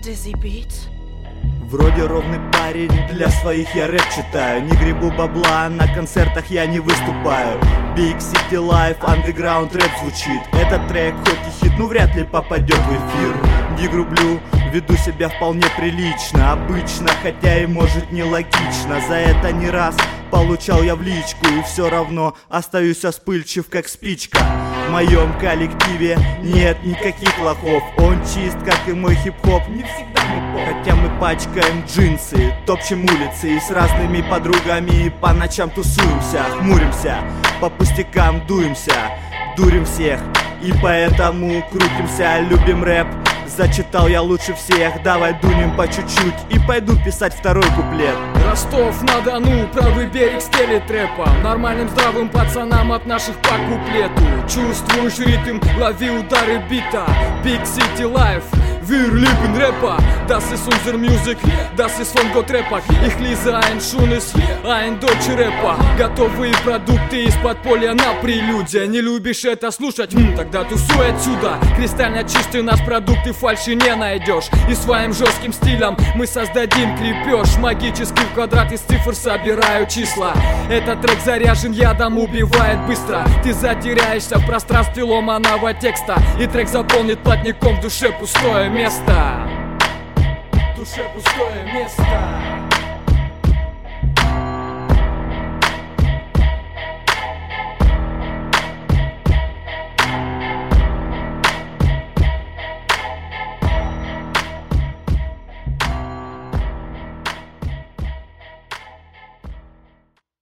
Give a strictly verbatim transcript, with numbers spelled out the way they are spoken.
Dizzy Beats. Вроде ровный парень, для своих я рэп читаю. Не гребу бабла, на концертах я не выступаю. Big City Life, underground рэп звучит. Этот трек хоть и хит, ну вряд ли попадет в эфир. Не грублю, веду себя вполне прилично. Обычно, хотя и может не логично. За это не раз получал я в личку, и все равно остаюсь вспыльчив как спичка. В моем коллективе нет никаких лохов. Он чист, как и мой хип-хоп. Не всегда мы поп. Хотя мы пачкаем джинсы, топчем улицы и с разными подругами по ночам тусуемся, хмуримся, по пустякам дуемся, дурим всех и поэтому крутимся. Любим рэп, зачитал я лучше всех. Давай дунем по чуть-чуть и пойду писать второй куплет. Ростов-на-Дону, правый берег стелит рэпа. Нормальным здравым пацанам от наших по куплету. Чувствуешь ритм, лови удары бита. Big City Life, wir lieben Rapper. Das ist unser Music, das ist von Gott Rapper. Ich lese ein schönes, ein deutscher Rapper. Готовые продукты из подполья на прелюдия. Не любишь это слушать? М, тогда тусуй отсюда. Кристально чистый наш продукт, и фальши не найдешь. И своим жестким стилем мы создадим крепеж. Магический в квадрат из цифр собираю числа. Этот трек заряжен ядом, убивает быстро. Ты затеряешься в пространстве ломаного текста, и трек заполнит плотником в душе пустое место. В душе пустое место.